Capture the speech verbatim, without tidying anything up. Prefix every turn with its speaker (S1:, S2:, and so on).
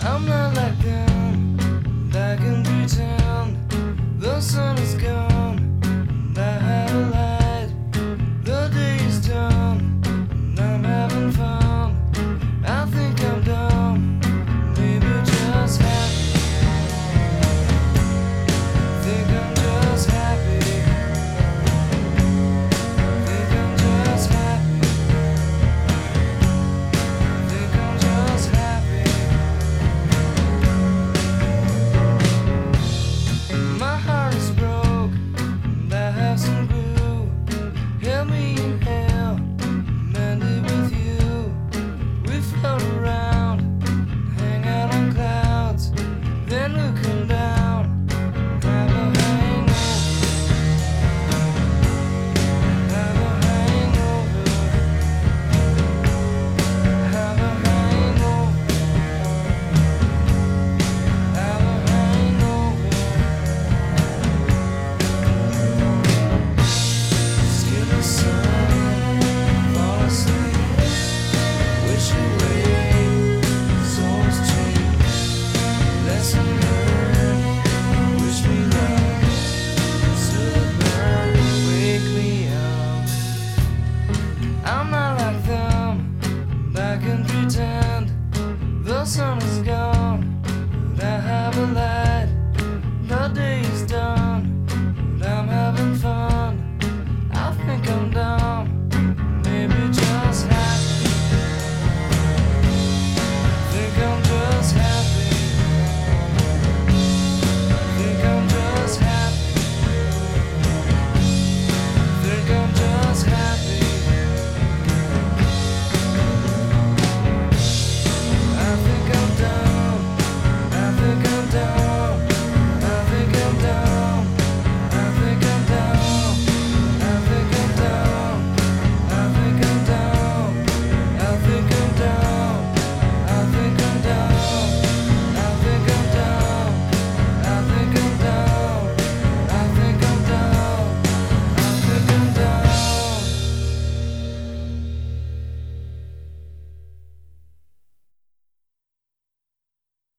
S1: I'm not like them, and I can pretend the sun is gone, and I have a light. The day is done, and I'm having fun. I think I'm dumb, maybe just happy. Think I'm just happy. Think I'm just happy. Think I'm just happy. My heart is broke, and I have some glue. Help me inhale, mend it with you. We float around, hang out on clouds, then looking down, have a hangover. Have a hangover. Have a hangover. Have a hangover. Skin the sun, fall asleep, wish away, souls cheap, lesson learned, wish me luck, still burn, wake me up. I'm not like them, and I can pretend the sun is gone.